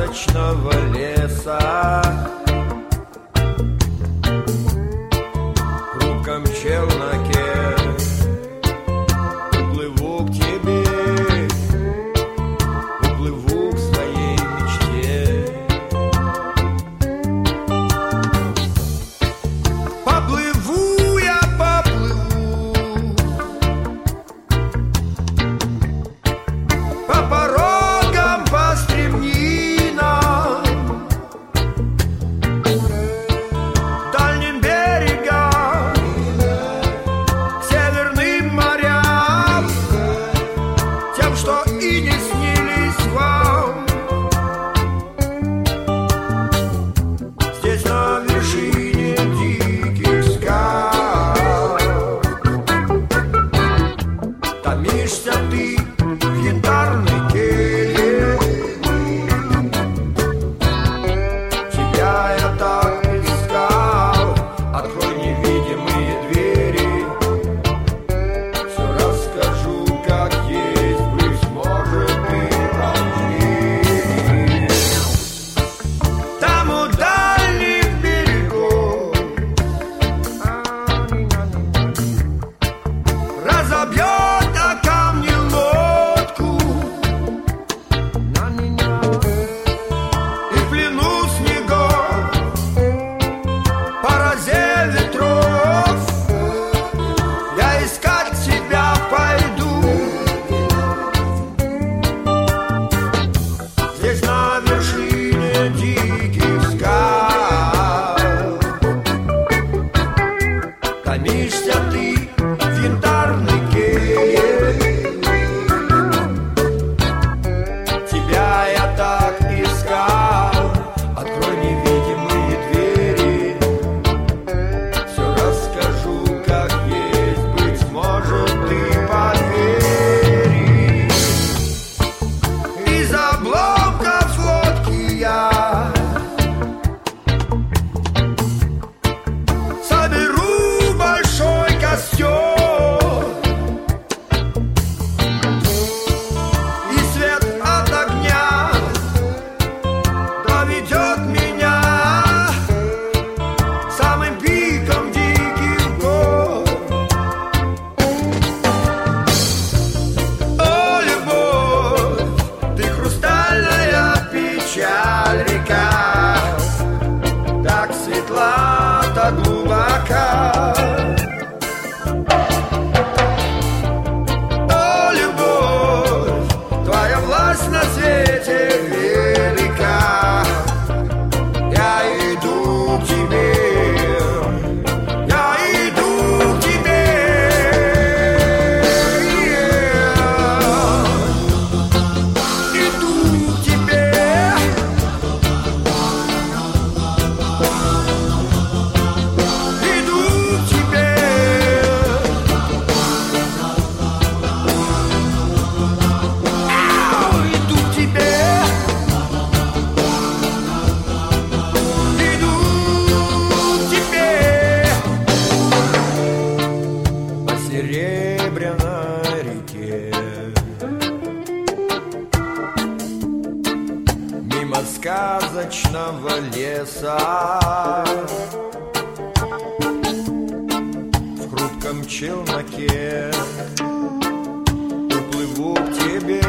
сказочного леса, в хрупком челноке уплыву к тебе, уплыву к своей мечте. Поплыву я, поплыву по порогам, по стремнинам, дальним берегам, к северным морям, тем, что и не снились вам. Здесь на вершине диких скал томишься ты в янтарной келье. Тебя я так искал, открой невидимые двери. Все расскажу, как есть, быть может, ты поверишь. Там у дальних берегов разобьет о камни лодку, и в плену снегов, по розе ветров, я искать тебя пойду. Здесь на вершине диких скал томишься ты в янтарной келье. Тебя я так искал, открой невидимые двери. Все расскажу, как есть, быть может, ты поверишь. Из обломков лодки я соберу большой костер, и свет от огня доведет меня к самым пикам диких гор. О, любовь, ты хрустальная печаль, река, так светла, так глубока. О, любовь, твоя власть на свете велика. Я иду к тебе, я иду к тебе. Иду к тебе. Иду к тебе. Ау, иду к тебе. Иду к тебе. По серебряной реке, мимо сказочного леса, в хрупком челноке уплыву к тебе,